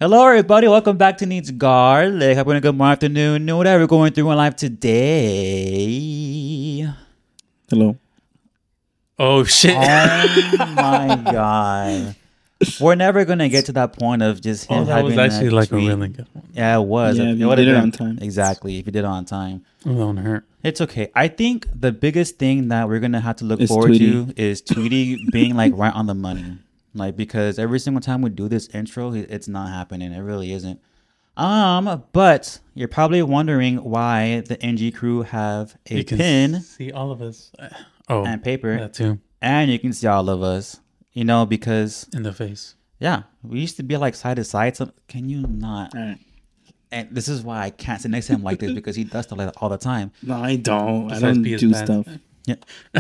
Hello, everybody. Welcome back to Needs Garlic. Hope you're having a good morning, afternoon, whatever we're going through in life today. Hello. Oh, shit. Oh, my God. We're never going to get to that point of just him that having was actually like tweet. a really good one. Yeah, it was. Yeah, It if you would did have it been on time. Exactly. If you did it on time. It won't hurt. It's okay. I think the biggest thing that we're going to have to look It's forward Tweety. to is Tweety being like right on the money. Like, because every single time we do this intro, it's not happening. It really isn't. But you're probably wondering why the NG crew have a You can pen see all of us. Oh, and paper, that too. and you can see all of us. You know, because In the face. yeah, we used to be like side to side. So can you not? All right. And this is why I can't sit next to him like this because he does stuff like that all the time. No, I don't. I Besides don't PS do Pass. stuff. Yeah.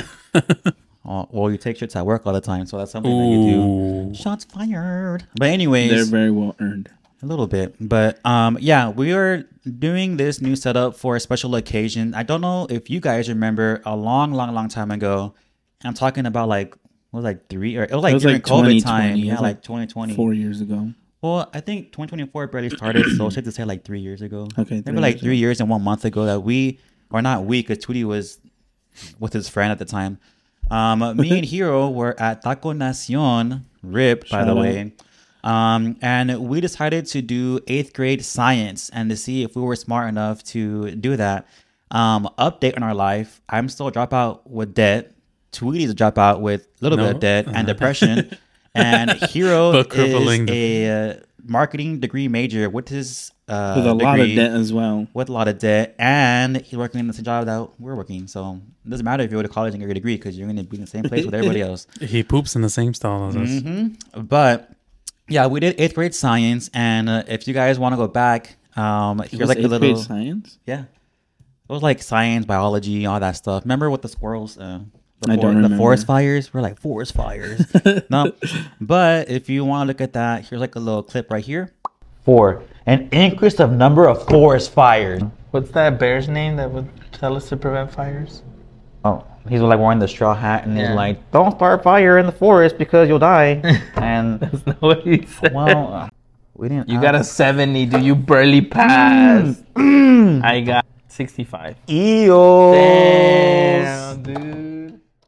Oh, well, you take shits at work all the time, so that's something that you do. Ooh. Shots fired. But anyways, They're very well earned. a little bit. But yeah, we are doing this new setup for a special occasion. I don't know if you guys remember a long time ago. I'm talking about like what was like during COVID time. 2020. Yeah, It was like 2020. 4 years ago. Well, I think 2024 barely started, so it's safe to say like 3 years ago. Okay, Maybe like 3 years and 1 month ago that because Tweety was with his friend at the time. Me and Hero were at Taco Nacion, RIP, by Shout the out. way. And we decided to do 8th grade science and to see if we were smart enough to do that. Update on our life. I'm still a dropout with debt. Tweety's a dropout with a little bit of debt and depression. And Hero But is crippling. a marketing degree major with his With a lot of degree, debt as well. with a lot of debt, and he's working in the same job that we're working. So it doesn't matter if you go to college and get your degree because you're going to be in the same place with everybody else. He poops in the same stall as us. But yeah, we did 8th grade science, and if you guys want to go back, here's like a Eighth little grade science. yeah, it was like science, biology, all that stuff. Remember with the squirrels? I don't the remember. forest fires. We're like forest fires. No, but if you want to look at that, here's like a little clip right here. 4. An increase of number of forest fires. What's that bear's name that would tell us to prevent fires? Oh, he's like wearing the straw hat, and he's Yeah. like, "Don't start fire in the forest because you'll die." And That's not what he said. well, we didn't. You got a 70, dude. You barely passed. I got 65. EOS. Damn, dude.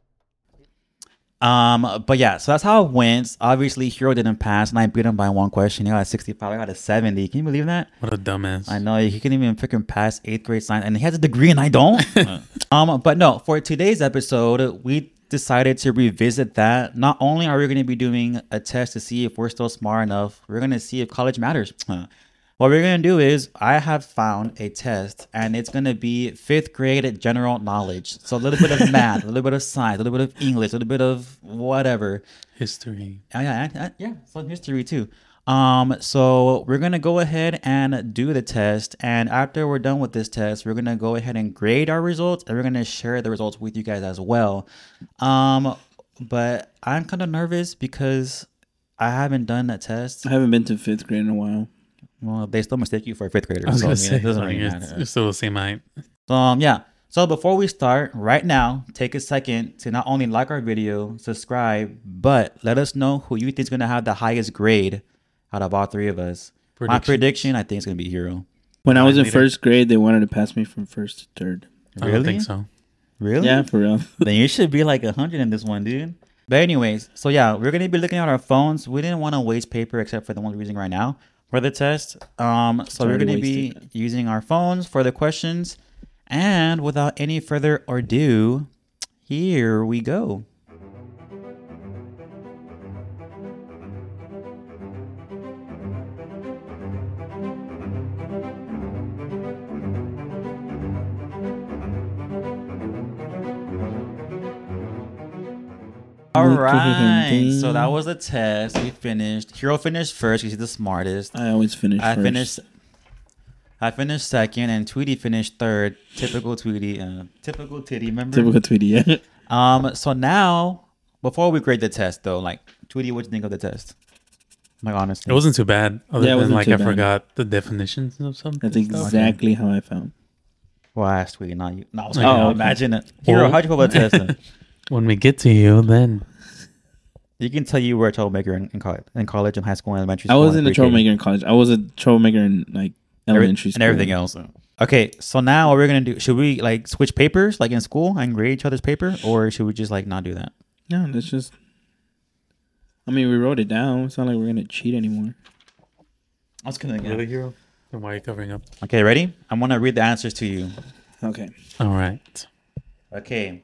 But yeah, so that's how it went. Obviously, Hero didn't pass, and I beat him by 1 question. He got a 65. I got a 70. Can you believe that? What a dumbass. I know he couldn't even freaking pass 8th grade science, and he has a degree, and I don't. But no, for today's episode, we decided to revisit that. Not only are we going to be doing a test to see if we're still smart enough, we're going to see if college matters. What we're going to do is I have found a test, and it's going to be 5th grade general knowledge. So a little bit of math, a little bit of science, a little bit of English, a little bit of whatever. History. Yeah, some history too. So we're gonna go ahead and do the test, and after we're done with this test, we're gonna go ahead and grade our results, and we're gonna share the results with you guys as well. But I'm kind of nervous because I haven't done that test. I haven't been to 5th grade in a while. Well, they still mistake you for a 5th grader. I was So, going I to mean, say, it doesn't like, really it's matter. still the same height. Yeah. So before we start, right now, take a second to not only like our video, subscribe, but let us know who you think is going to have the highest grade out of all 3 of us. My prediction, I think it's going to be Hero. When I was in Leader. 1st grade, they wanted to pass me from 1st to 3rd. I don't think so. Really? Yeah, for real. Then you should be like 100 in this one, dude. But anyways, so yeah, we're going to be looking at our phones. We didn't want to waste paper except for the ones we're using right now for the test. So we're already going to be wasted. using our phones for the questions. And without any further ado, here we go. All right, so that was the test. We finished. Hero finished first because he's the smartest. I always finish first. I finished second, and Tweety finished third. Typical Tweety. Typical Titty, remember? Typical Tweety, yeah. So now, before we grade the test, though, like, Tweety, what do you think of the test? Like, honestly. It wasn't too bad. Other Yeah, it than wasn't like too I bad. forgot the definitions of something. That's exactly how I felt. Well, I asked Tweety, not you. No, I was Oh, like, okay. imagine it. Hero, Well- how'd you feel about the test then? When we get to you, then You can tell you were a troublemaker in college and high school and elementary I school. wasn't a troublemaker in college. I was a troublemaker in like elementary school and everything else. Okay, so now what we're gonna do? Should we like switch papers like in school and grade each other's paper, or should we just like not do that? No, let's just. I mean, we wrote it down. It's not like we're gonna cheat anymore. I was gonna Really, hero? Then why are you covering up? Okay, ready? I'm gonna read the answers to you. Okay. All right. Okay.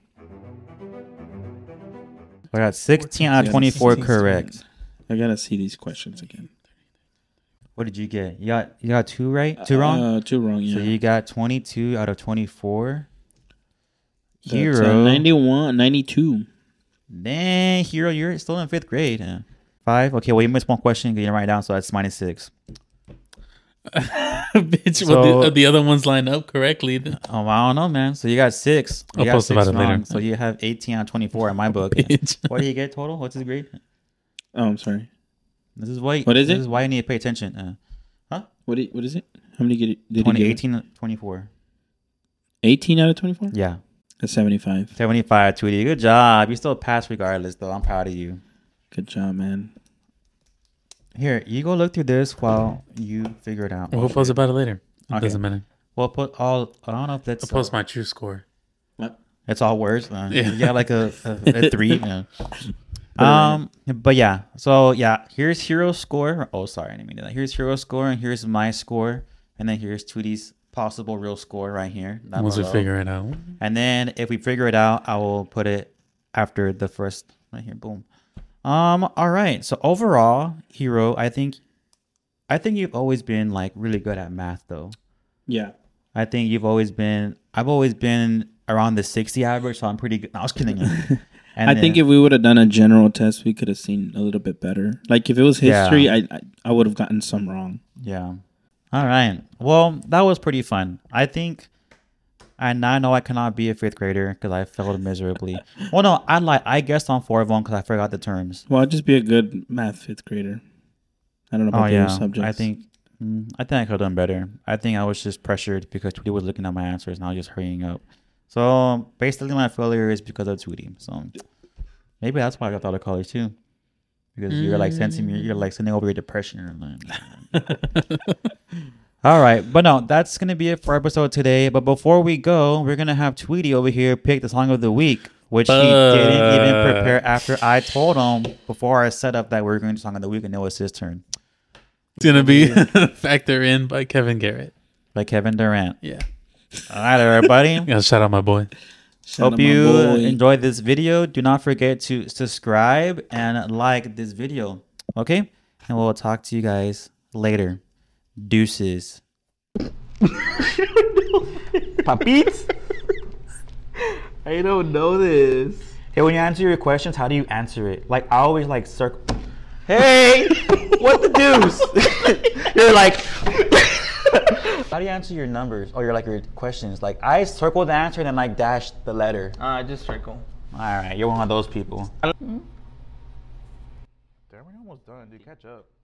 I got 16 out of 24 correct. I gotta see these questions again. What did you get? You got 2 right? 2 wrong? 2 wrong, yeah. So you got 22 out of 24. That's, Hero. 91, 92. Dang, Hero, you're still in 5th grade. 5? Okay, well, you missed one question. You write it down, so that's -6. Bitch, So- well, the other ones line up correctly. Oh, I don't know, man. So you got 6. You I'll got post 6 about it later. wrong. So you have 18 out of 24 in my book. Bitch. What do you get total? What's his grade? Oh, I'm sorry. This is why. What is This it? is why you need to pay attention. What is it? How many did he 20, get? 18, 24. 18 out of 24? Yeah. That's 75. 75, Tweety. Good job. You still passed regardless, though. I'm proud of you. Good job, man. Here, you go look through this while you figure it out. We'll post about it later. It Okay. doesn't matter. Well, put all. I don't know if that's. I'll post my true score. What? It's all words. Yeah. You got like a 3. Yeah. But yeah. So yeah, here's Hero score. Oh, sorry, I didn't mean that. Here's Hero score, and here's my score, and then here's Tweety's possible real score right here. down Once we below. figure it out. And then if we figure it out, I will put it after the first right here. Boom. All right. So overall, Hero, I think you've always been like really good at math, though. Yeah. I think I've always been around the 60 average, so I'm pretty good. No, I was kidding. And I think if we would have done a general test, we could have seen a little bit better. Like if it was history, I would have gotten some wrong. Yeah. All right. Well, that was pretty fun. I think. And now I know I cannot be a 5th grader because I failed miserably. Well, no, I lied. I guessed on 4 of them because I forgot the terms. Well, I'd just be a good math 5th grader. I don't know about the other subjects. I think I could have done better. I think I was just pressured because Tweety was looking at my answers and I was just hurrying up. So basically, my failure is because of Tweety. So maybe that's why I got out of college too, because you're like sending over your depression. All right, but no, that's gonna be it for episode today. But before we go, we're gonna have Tweety over here pick the song of the week, which he didn't even prepare after I told him before I set up that we were going to song of the week, and it was his turn. It's going to be Factor In by Kevin Garrett. By Kevin Durant. Yeah. All right, everybody. Gotta shout out my boy. Shout Hope out my you boy. enjoyed this video. Do not forget to subscribe and like this video. Okay? And we'll talk to you guys later. Deuces. Papitos? I don't know this. Hey, when you answer your questions, how do you answer it? Like, I always like circle. Hey! What the deuce? You're like. How do you answer your numbers or your questions? Like, I circle the answer and then like dash the letter. Just circle. All right, you're one of those people. Damn, we're almost done, dude. Catch up.